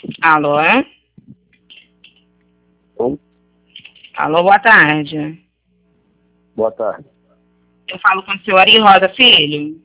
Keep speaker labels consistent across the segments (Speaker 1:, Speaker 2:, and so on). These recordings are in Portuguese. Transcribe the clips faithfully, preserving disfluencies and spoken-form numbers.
Speaker 1: Alô?
Speaker 2: Bom,
Speaker 1: Alô, boa tarde.
Speaker 2: boa tarde.
Speaker 1: Eu falo com o senhor Ari Rosa Filho.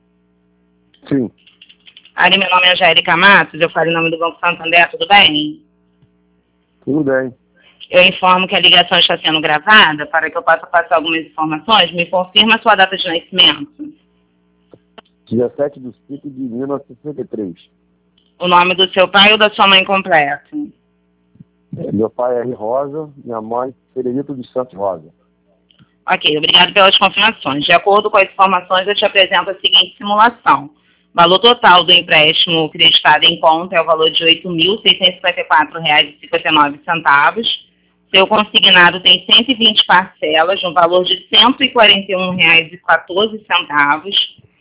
Speaker 2: Sim,
Speaker 1: Ari, meu nome é Angélica Matos, eu falo em nome do Banco Santander, tudo bem?
Speaker 2: tudo bem.
Speaker 1: Eu informo que a ligação está sendo gravada para que eu possa passar algumas informações. Me confirma a sua data de nascimento.
Speaker 2: dezessete de cinco de mil novecentos e sessenta e três.
Speaker 1: O nome do seu pai ou da sua mãe completo?
Speaker 2: Meu pai é R. Rosa, minha mãe Frederico dos Santos Rosa.
Speaker 1: Ok, obrigado pelas confirmações. De acordo com as informações, eu te apresento a seguinte simulação. O valor total do empréstimo acreditado em conta é o valor de oito mil seiscentos e cinquenta e quatro reais e cinquenta e nove centavos. Seu consignado tem cento e vinte parcelas, no valor de cento e quarenta e um reais e quatorze centavos.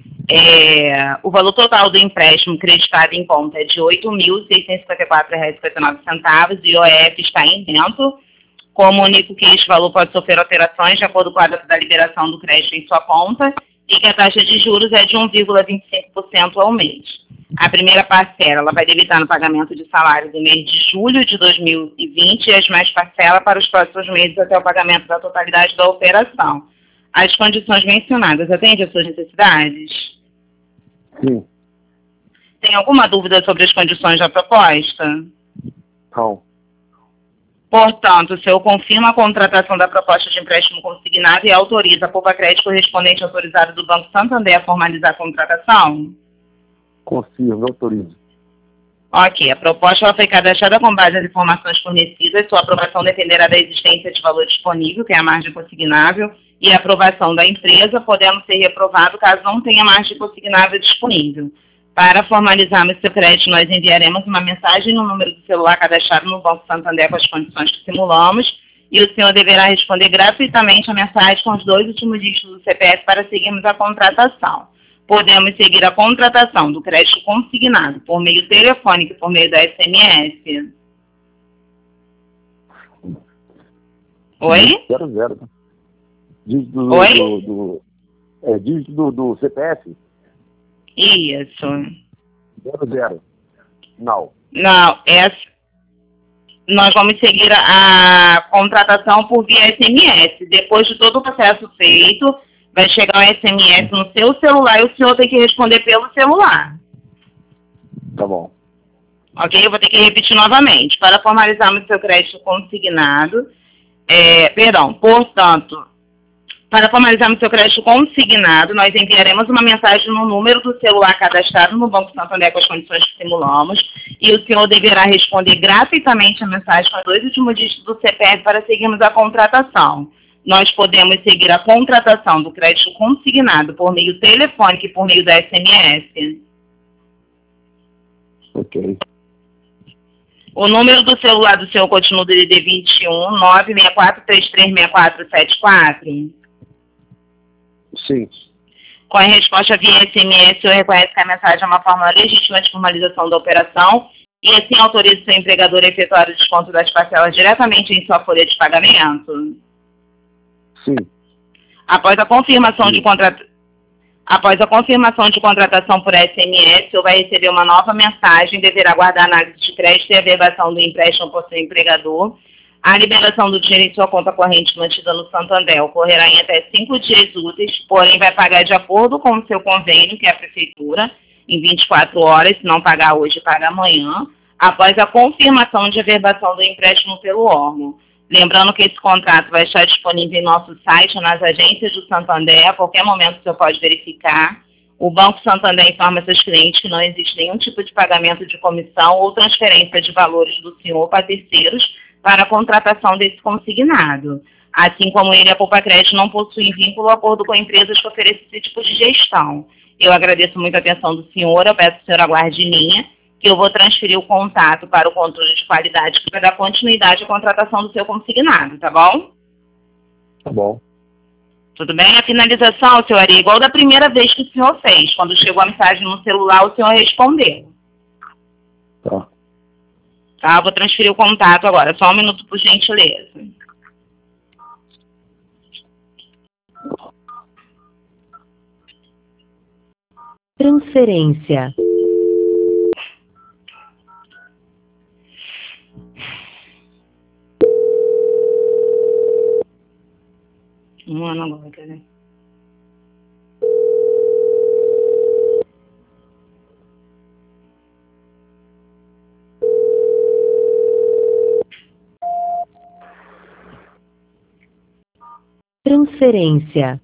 Speaker 1: É, o valor total do empréstimo acreditado em conta é de oito mil seiscentos e cinquenta e quatro reais e cinquenta e nove centavos e o I O F está em dentro. Comunico que este valor pode sofrer alterações de acordo com a data da liberação do crédito em sua conta e que a taxa de juros é de um vírgula vinte e cinco por cento ao mês. A primeira parcela ela vai debitar no pagamento de salário do mês de julho de dois mil e vinte e as mais parcelas para os próximos meses até o pagamento da totalidade da operação. As condições mencionadas atendem às suas necessidades?
Speaker 2: Sim,
Speaker 1: Tem alguma dúvida sobre as condições da proposta?
Speaker 2: não.
Speaker 1: Portanto, o senhor confirma a contratação da proposta de empréstimo consignado e autoriza a Poupa Crédito correspondente autorizado do Banco Santander a formalizar a contratação?
Speaker 2: Confirmo, autorizo.
Speaker 1: Ok, a proposta ela foi cadastrada com base nas informações fornecidas. Sua aprovação dependerá da existência de valor disponível, que é a margem consignável, e a aprovação da empresa, podendo ser reprovado caso não tenha margem consignável disponível. Para formalizarmos seu crédito, nós enviaremos uma mensagem no número do celular cadastrado no Banco Santander com as condições que simulamos e o senhor deverá responder gratuitamente a mensagem com os dois últimos dígitos do C P F para seguirmos a contratação. Podemos seguir a contratação do crédito consignado por meio telefônico e por meio da S M S. Oi?
Speaker 2: Zero, zero. Dígito do,
Speaker 1: Oi?
Speaker 2: do, do, é, dígito do, do C P F?
Speaker 1: Isso.
Speaker 2: Zero, zero. Não.
Speaker 1: Não, essa, nós vamos seguir a, a contratação por via S M S. Depois de todo o processo feito, vai chegar um S M S no seu celular e o senhor tem que responder pelo celular.
Speaker 2: Tá bom.
Speaker 1: Ok? Eu vou ter que repetir novamente. Para formalizarmos seu crédito consignado, é, perdão, portanto, para formalizarmos seu crédito consignado, nós enviaremos uma mensagem no número do celular cadastrado no Banco Santander com as condições que simulamos e o senhor deverá responder gratuitamente a mensagem com os dois últimos dígitos do C P F para seguirmos a contratação. Nós podemos seguir a contratação do crédito consignado por meio telefônico e por meio da S M S.
Speaker 2: Ok.
Speaker 1: O número do celular do senhor continua do D D vinte e um, nove seis quatro três três seis quatro sete quatro?
Speaker 2: Sim.
Speaker 1: Com a resposta via S M S, o senhor reconhece que a mensagem é uma forma legítima de formalização da operação e assim autoriza o seu empregador a efetuar o desconto das parcelas diretamente em sua folha de pagamento?
Speaker 2: Sim.
Speaker 1: Após a confirmação
Speaker 2: Sim.
Speaker 1: de contratação, após a confirmação de contratação por S M S, o senhor vai receber uma nova mensagem, deverá aguardar a análise de crédito e a averbação do empréstimo por seu empregador. A liberação do dinheiro em sua conta corrente mantida no Santander ocorrerá em até cinco dias úteis, porém vai pagar de acordo com o seu convênio, que é a Prefeitura, em vinte e quatro horas, se não pagar hoje, paga amanhã, após a confirmação de averbação do empréstimo pelo órgão. Lembrando que esse contrato vai estar disponível em nosso site, nas agências do Santander, a qualquer momento o senhor pode verificar. O Banco Santander informa seus clientes que não existe nenhum tipo de pagamento de comissão ou transferência de valores do senhor para terceiros para a contratação desse consignado. Assim como ele, a Poupa Crédito não possui vínculo ou acordo com empresas que oferecem esse tipo de gestão. Eu agradeço muito a atenção do senhor, eu peço que o senhor aguarde em linha, que eu vou transferir o contato para o controle de qualidade que vai dar continuidade à contratação do seu consignado, tá bom?
Speaker 2: Tá bom.
Speaker 1: Tudo bem? A finalização, senhor Ari, igual da primeira vez que o senhor fez. Quando chegou a mensagem no celular, o senhor respondeu.
Speaker 2: Tá.
Speaker 1: Tá? Vou transferir o contato agora. Só um minuto, por gentileza.
Speaker 3: Transferência.
Speaker 1: Um ano agora, né?
Speaker 3: Transferência.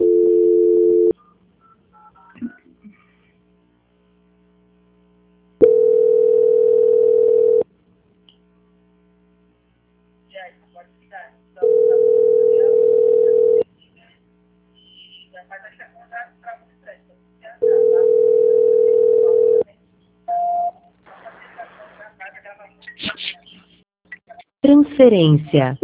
Speaker 3: Transferência.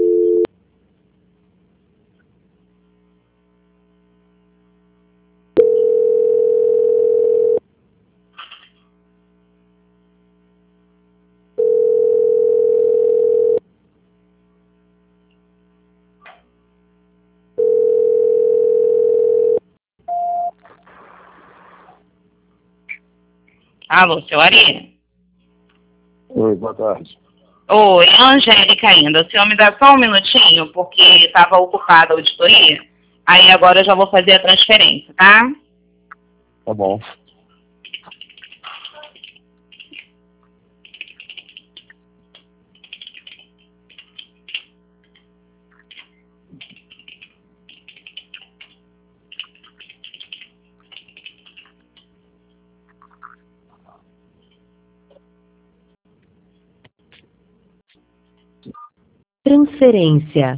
Speaker 1: Alô, seu Ari?
Speaker 2: Oi, boa tarde.
Speaker 1: Oi, Angélica ainda. O senhor me dá só um minutinho, porque estava ocupada a auditoria. Aí agora eu já vou fazer a transferência, tá?
Speaker 2: Tá bom.
Speaker 3: Transferência.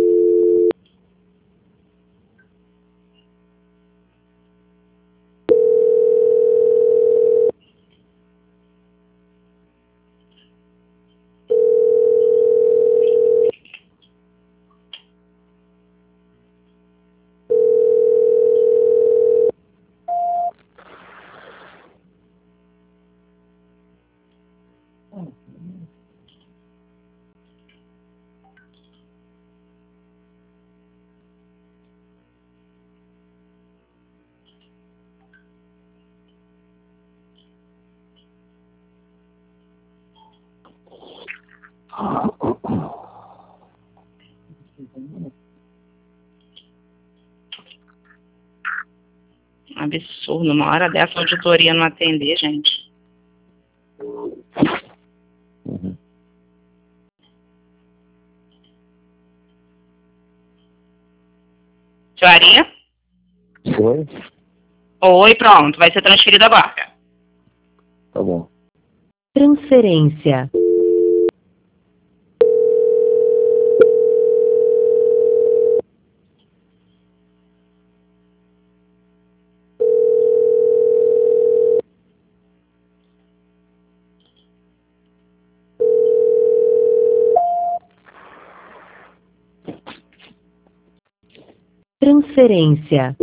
Speaker 1: Absurdo, uma hora dessa a auditoria não atender, gente.
Speaker 2: Uhum.
Speaker 1: Seu Ari?
Speaker 2: Oi?
Speaker 1: Oi, pronto, vai ser transferido agora.
Speaker 2: Tá bom.
Speaker 3: Transferência. Transferência.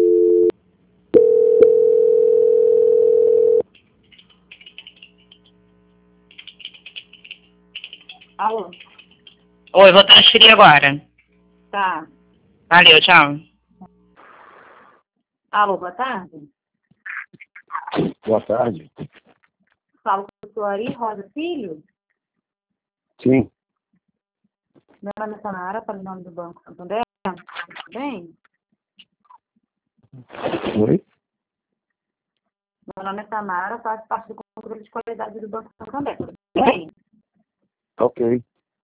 Speaker 4: Alô?
Speaker 1: Oi, vou transferir agora.
Speaker 4: Tá.
Speaker 1: Valeu, tchau.
Speaker 4: Alô, boa tarde.
Speaker 2: Boa tarde.
Speaker 4: Falo com o senhor Ari Rosa Filho.
Speaker 2: Sim.
Speaker 4: Meu nome é Sanara, para o nome do Banco Santander. Tudo bem?
Speaker 2: Oi?
Speaker 4: Meu nome é Sanara, faço parte do controle de qualidade do Banco Santander. Tudo bem?
Speaker 2: Ok.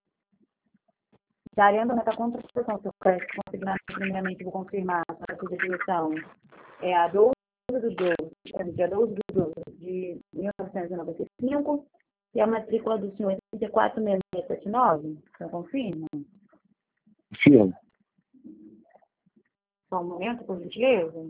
Speaker 4: Daria meta contratação, seu crédito consignado, primeiramente, vou confirmar a sua direção. É a doze do doze, é dia doze do doze de mil novecentos e noventa e cinco, e a matrícula do senhor é trinta e quatro mil seiscentos e setenta e nove. Você confirma?
Speaker 2: Sim.
Speaker 4: Só um momento, por gentileza.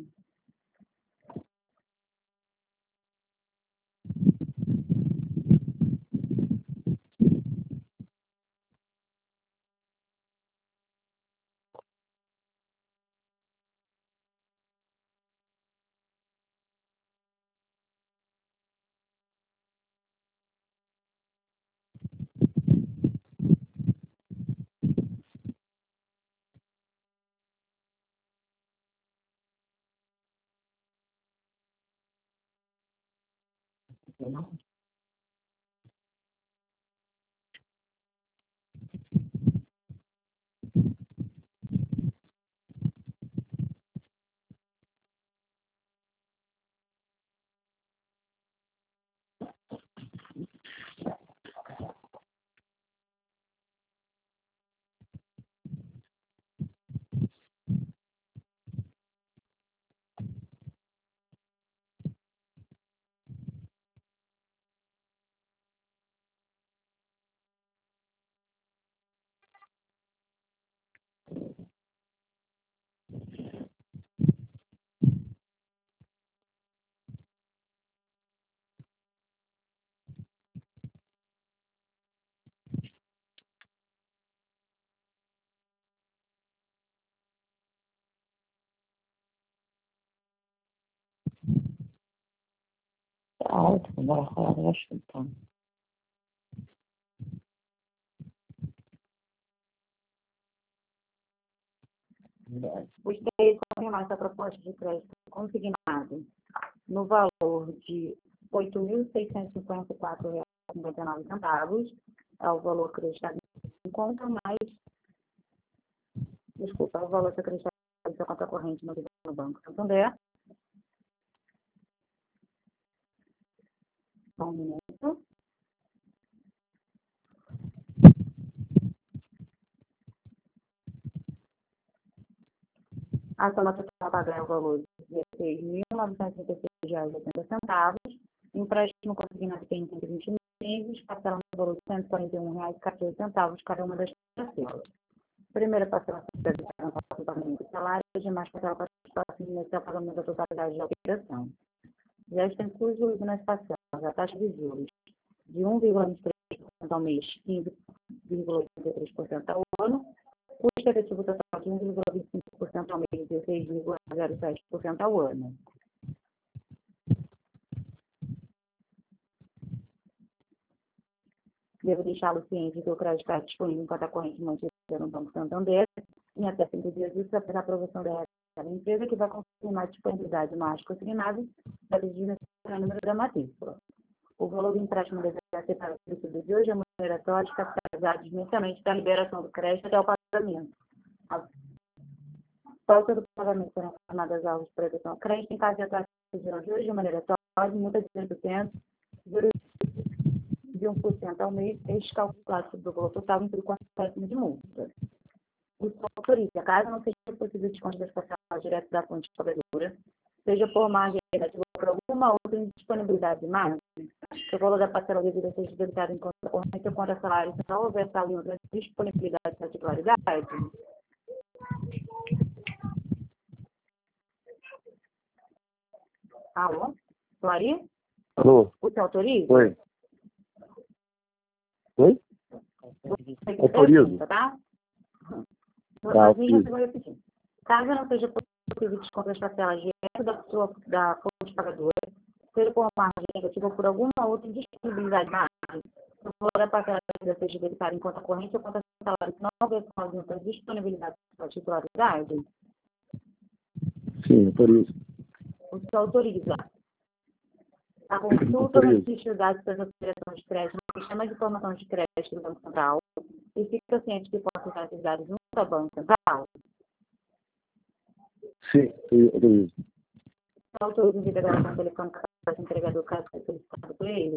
Speaker 1: alto, bora falar do então.
Speaker 4: Gostaria de confirmar essa proposta de crédito consignado no valor de oito mil seiscentos e cinquenta e quatro reais e cinquenta e nove centavos, é o valor acreditado em conta, mais, desculpa, é o valor acreditado em sua conta corrente no Banco Santander. Só um minuto. A soma total a pagar é o valor de dezesseis mil novecentos e trinta e seis reais e oitenta centavos, empréstimo consignado tem cento e vinte meses, parcela no valor de cento e quarenta e um reais e quatorze centavos cada uma das parcelas. Primeira parcela serve para o pagamento do salário, e as demais parcelas para iniciar o pagamento da totalidade da operação. Já está incluso nas parcelas a taxa de juros de um vírgula vinte e três por cento ao mês, quinze vírgula oitenta e três por cento ao ano, custo efetivo total de um vírgula vinte e cinco por cento ao mês e dezesseis vírgula zero sete por cento ao ano. Devo deixá-lo ciente que o crédito está disponível em conta corrente mantida no Banco Santander em até cinco dias úteis após a aprovação da da empresa, que vai confirmar a disponibilidade mais consignada da medida no número da matrícula. O valor do empréstimo deverá ser para o período de hoje remuneratórios capitalizados mensalmente da liberação do crédito até o pagamento. A falta do pagamento serão formadas aulas de proteção ao crédito em caso de atraso de juros remuneratórios, multa de cem por cento, juros de um por cento ao mês, este calculado sobre o valor total entre o acréscimo de multa. O senhor autoriza, caso não seja possível desconto das parcelas direto da fonte pagadora, seja por margem negativa ou por alguma outra indisponibilidade de margem, que o valor da parcela devida seja debitado em conta corrente ou conta salário, se não houver tal em outra disponibilidade de titularidade. Alô? Clari?
Speaker 2: Alô?
Speaker 4: O senhor autoriza?
Speaker 2: Oi. Oi? Autorizo.
Speaker 4: Tá?
Speaker 2: Tá,
Speaker 4: Assim, vou repetir. Caso não seja possível desconto das parcelas direto da, sua, da fonte pagadora, seja por margem negativa ou por alguma outra indisponibilidade de margem, o valor da parcela devida seja debitado em conta corrente ou conta salário, se não houver outra disponibilidade da titularidade.
Speaker 2: Sim, autorizo.
Speaker 4: O senhor autoriza a consulta dos registros de dados das operações de crédito no sistema de informação de crédito do Banco Central e fica ciente que possa usar esses dados junto ao Banco Central.
Speaker 2: Sim, autorizo.
Speaker 4: O autoriza a integração telefônica para o entregador caso seja solicitado por ele.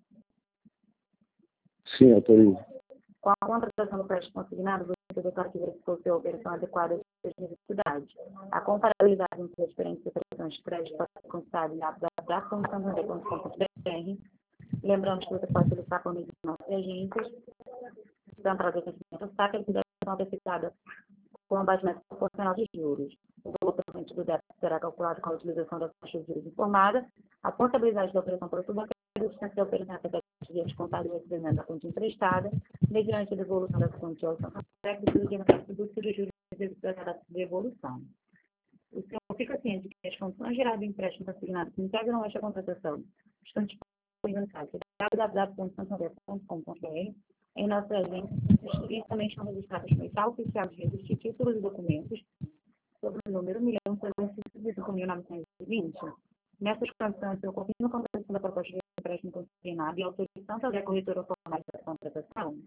Speaker 2: Sim, autorizo.
Speaker 4: Com a contratação do crédito consignado, você declara que verificou se a operação adequada às suas necessidades. A comparabilidade entre as diferentes operações de crédito pode ser consultada em w w w ponto santander ponto com ponto b r. Lembrando que você pode solicitar por meio de nossas agências, tanto para o vencimento S A C, que deve ser antecipada com abatimento proporcional de juros. O valor presente do débito será calculado com a utilização da taxa de juros informada. A contabilidade da operação por banco é a distância da operação até sete dias contados e representa a fonte emprestada, mediante a devolução da fonte ao Santander, que o diagnóstico dos juros da cada devolução. O senhor fica ciente que as condições gerais do empréstimo consignado que integram esta contratação estão disponíveis no site w w w ponto santander ponto com ponto b r. Em nossa agência, e também estão registrados no edital oficial de registro de títulos e documentos sobre o número um milhão trezentos e sessenta e cinco mil novecentos e vinte. Nessas condições, eu confirmo a contratação da proposta de empréstimo consignado e autorização da corretora formal da contratação.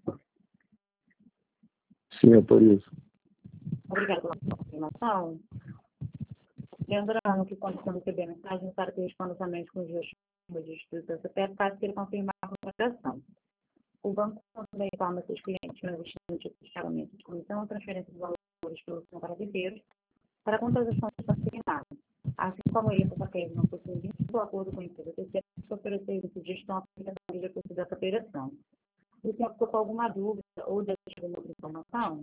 Speaker 2: Sim, autorizo.
Speaker 4: Obrigada pela confirmação. Lembrando que quando você receber a mensagem, para que responda somente com os registros da C P F, caso queira confirmar a contratação. O banco também informa seus clientes no investimento de pagamento de comissão ou transferência de valores pelo seu para terceiros para contratação de consignado. Assim como ele, por aqueles não possuem vínculo acordo com a empresa terceira, que oferecer a sugestão à aplicação de recursos dessa operação. O senhor ficou com alguma dúvida ou deseja alguma outra informação?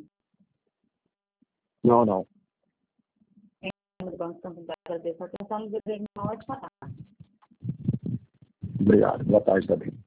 Speaker 2: Não, não.
Speaker 4: Em nome do Banco Santander, agradeço a atenção e desejo uma ótima tarde.
Speaker 2: Obrigado. Boa tarde também.